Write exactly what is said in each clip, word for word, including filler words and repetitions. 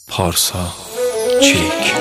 پارسا چیک.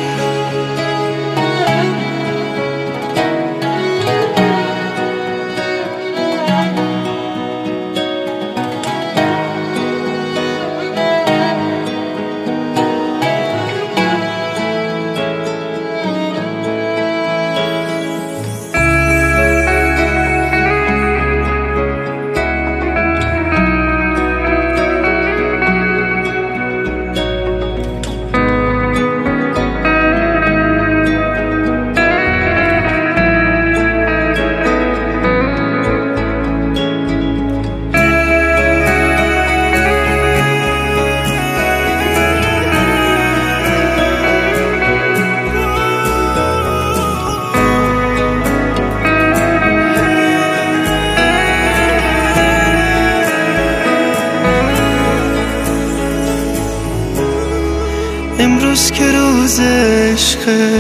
امروز که روز عشقه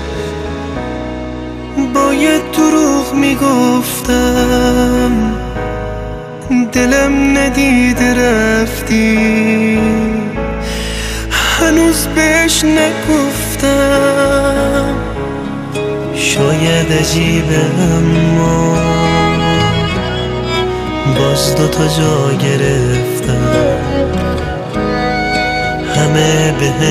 باید دروغ میگفتم، دلم ندیده رفتی هنوز بهش نگفتم. شاید عجیبه اما باز دوتا جا گرفتم، همه به هم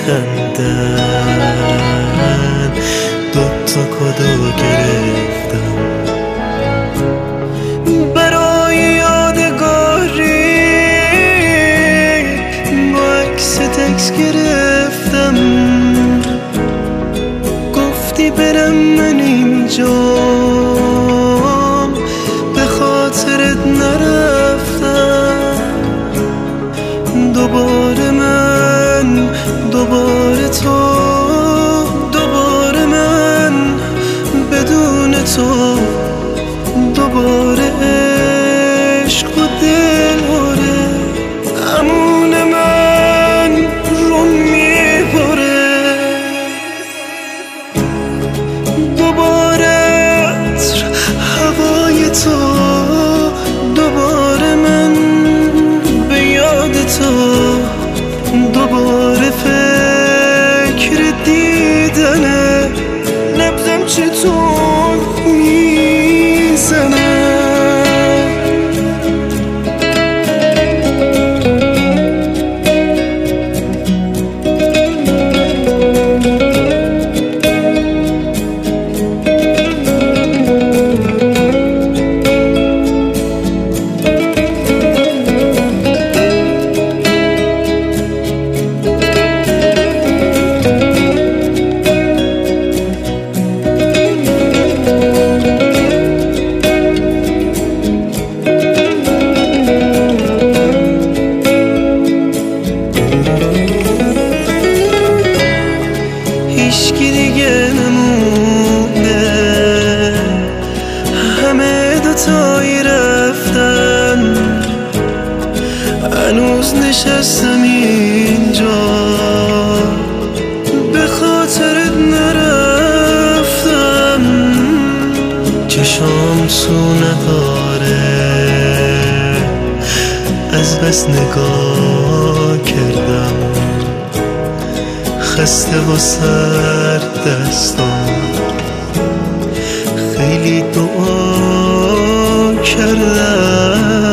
میخندن، دوتا کدو گرفتم. برای یادگاری با عکس تکس گرفتم، گفتی برم من اینجام به خاطرت نرفتم. دوباره من دوباره تو، دوباره من بدون تو، دوباره عشق و دلهوره امون من رو میبره. دوباره عطر هوای تو، دوباره من به یاد تو، دوباره فکر دیدنه نبضم چطور میزنه. هیچکی دیگه نمونه، همه دوتایی رفتن، هنوز نشستم اینجا به خاطرت نرفتم. چشام سو نداره از بس نگاه کردم، خسته و سر دستم خیلی دعا کردم.